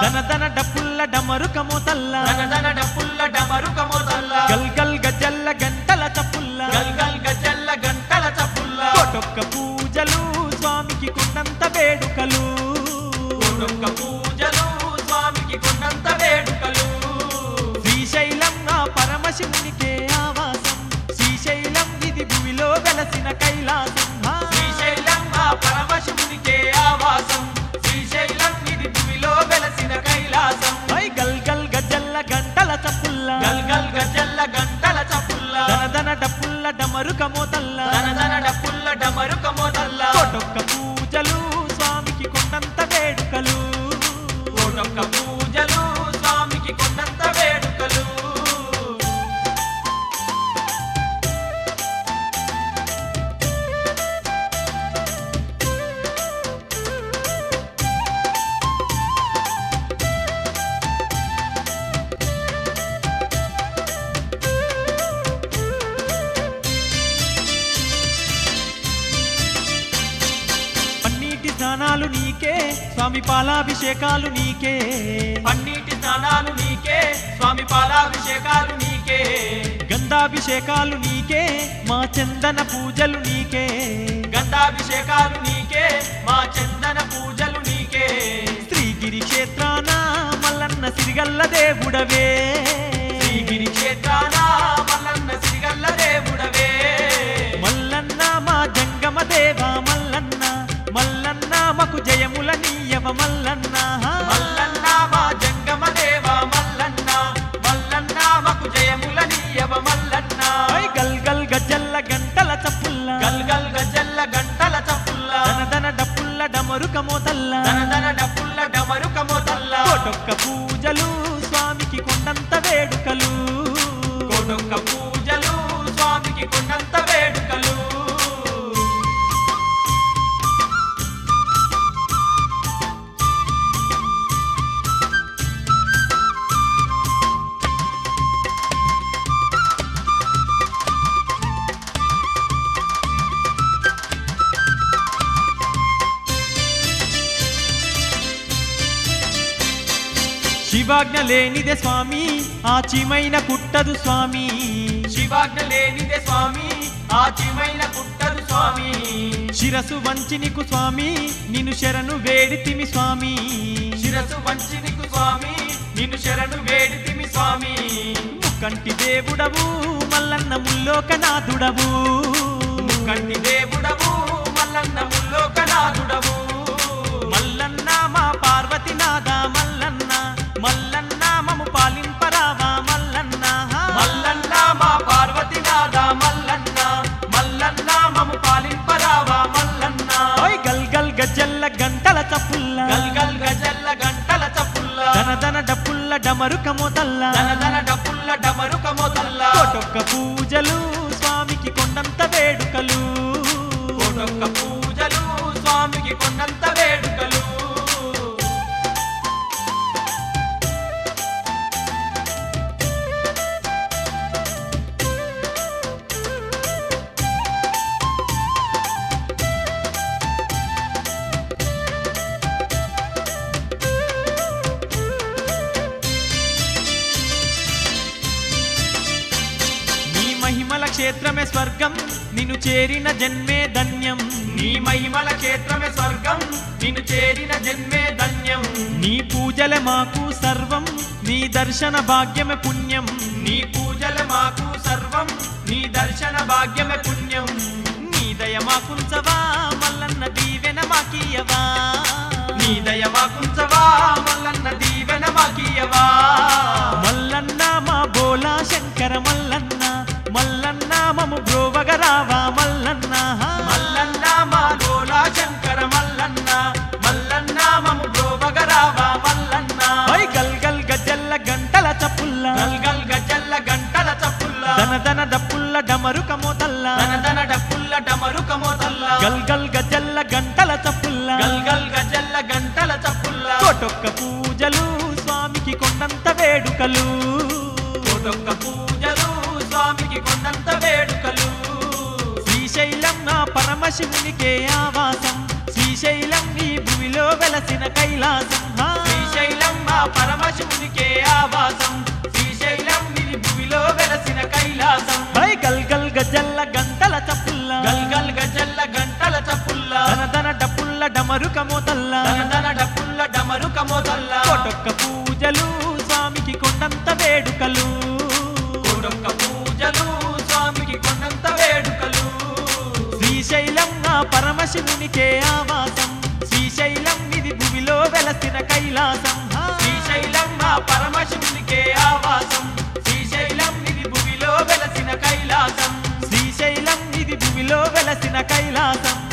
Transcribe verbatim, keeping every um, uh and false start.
దన దన డప్పుల్ల డమరుకమో తల్ల దన దన డప్పుల్ల డమరుకమో తల్ల గల్ గల్ గజల్ల గంటల చప్పుల్ల గల్ గల్ గజల్ల గంటల చప్పుల్ల కోటొక్క పూజలు స్వామికి కొండంత వేడుకలు కోటొక్క పూజలు స్వామికి కొండంత వేడుకలు శ్రీశైలం నా పరమశివునికే ఆవాసం శ్రీశైలం ఇది భూమిలో వెలసిన కైలాసం శ్రీశైలం ఆ పరమశివునికే ఆవాసం శ్రీశైలం ఇది భూమిలో వెలసిన కైలాసం ఐ గల్ గల్ గజల్ల గంటల చప్పుల్ల గల్ గల్ గజల్ల గంటల చప్పుల్ల దన దన డప్పుల్ల డమరుకమో తల్ల దన దన డప్పుల్ల డమరుకమో తల్ల కోటొక్క పూజలు స్వామికి కొండంత వేడుకలు కోటొక్క పూజలు స్వామికి కొండంత వేడుకలు పన్నీటి స్నానాలు నీకే స్వామి పాలాభిషేకాలు నీకే పన్నీటి స్నానాలు నీకే స్వామి పాలాభిషేకాలు నీకే గంధాభిషేకాలు నీకే మా చందన పూజలు నీకే గంధాభిషేకాలు నీకే మా చందన పూజలు నీకే శ్రీగిరి క్షేత్రాన మల్లన్న సిరిగల్ల దేవుడవే శ్రీగిరి క్షేత్రాన మల్లన్న సిరిగల్ల దేవుడవే మల్లన్న మా జంగమ దేవ మల్లన్న మల్లన్న మకు జయముల నీయవ మల్లన్న మల్లన్న మా జంగమ దేవ మల్లన్న మల్లన్న మకు జయముల నీయవ మల్లన్న ఐ గల్ గల్ గజల్ల గంటల చప్పుల్ల గల్ గల్ గజల్ల గంటల చప్పుల్ల దన దన డప్పుల్ల డమరుకమో తల్ల దన దన డప్పుల్ల డమరుకమో తల్ల కోటొక్క పూజలు స్వామికి కొండంత వేడుకలు కోటొక్క పూజలు స్వామికి కొండంత వేడుకలు శివాజ్ఞ లేనిదే స్వామి ఆచిమైన కుట్టదు స్వామి శివాజ్ఞ లేనిదే స్వామి ఆచిమైన పుట్టదు స్వామి శిరసు వంచి నీకు స్వామి నిన్ను శరణు వేడితిమి స్వామి శిరసు వంచి నీకు స్వామి నిన్ను శరణు వేడితిమి స్వామి ముక్కంటి దేవుడవు మల్లన్న ముల్లోకనాథుడవు కంటి దేవుడవు మల్లన్న ముల్లోకనాథుడవు మల్లన్న మా పార్వతీనాథ మల్లన్న మల్లన్న మము పాలింపరావా మల్లన్న మల్లన్న మా పార్వతీనాథ మల్లన్న మల్లన్న మము పాలింపరావా మల్లన్న ఓయ్ గల్ గల్ గజల్ల గంటల చప్పుల్ల గల్ గల్ గజల్ల గంటల చప్పుల్ల దన దన డప్పుల్ల డమరుకమో తల్ల దన దన డప్పుల్ల డమరుకమో తల్ల కోటొక్క పూజలు స్వామికి కొండంత వేడుకలు కోటొక్క పూజలు స్వామికి కొండంత వేడుకలు నీ మహిమల క్షేత్రమే స్వర్గం నిన్ను చేరిన జన్మే ధన్యం నీ మహిమల క్షేత్రమే స్వర్గం నిన్ను చేరిన జన్మే ధన్యం నీ పూజలే మాకు సర్వం నీ దర్శన భాగ్యమే పుణ్యం నీ పూజల మాకు సర్వం నీ దర్శన భాగ్యమే పుణ్యం నీ దయ మాకుంచవా మల్లన్న దీవెన మాకీయవా నీ దయ మాకుంచవా మల్లన్న దీవెన మాకీయవా మల్లన్న మా బోలా శంకర మల్లన్న మల్లన్న మము బ్రోవగరావా మల్లన్న మల్లన్న మా లోలా శంకర మల్లన్న మల్లన్న మము బ్రోవగరావా మల్లన్న ఓయ్ గల్ గల్ గజల్ల గంటల చప్పుల్ల గల్ గల్ గజల్ల గంటల చప్పుల్ల దన దన డప్పుల్ల డమరుకమో తల్ల దన దన డప్పుల్ల డమరుకమో తల్ల గల్ గల్ గజల్ల గంటల చప్పుల్ల గల్ గల్ గజల్ల గంటల చప్పుల్ల కోటొక్క పూజలు స్వామికి కొండంత వేడుకలు కోటొక్క పూజలు స్వామికి కొండంత వేడుకలు శ్రీశైలం నా పరమశివునికే ఆవాసం శ్రీశైలం నీ భూమిలో వెలసిన కైలాసం శ్రీశైలం శ్రీశైలం ఆ పరమశివునికే ఆవాసం శ్రీశైలం ఇది భూమిలో వెలసిన కైలాసం హై గల్ గల్ గజల్ల గంటల చప్పుల్లా గల్ గల్ గజల్ల గంటల చప్పుల్లా దన దన డప్పుల్ల డమరుక మోతల్లా దన దన డప్పుల్ల డమరుక మోతల్లా కోటొక్క పూజలు స్వామికి కొండంత వేడుకలు కోటొక్క పూజలు స్వామికి కొండంత వేడుకలు శ్రీశైలం ఆ పరమశివునికే ఆవాసం శ్రీశైలం ఇది భూమిలో వెలసిన కైలాసం శ్రీశైలం ఆ పరమశివునికే ఆవాసం శ్రీశైలం ఇది భూమిలో వెలసిన కైలాసం శ్రీశైలం ఇది భూమిలో వెలసిన కైలాసం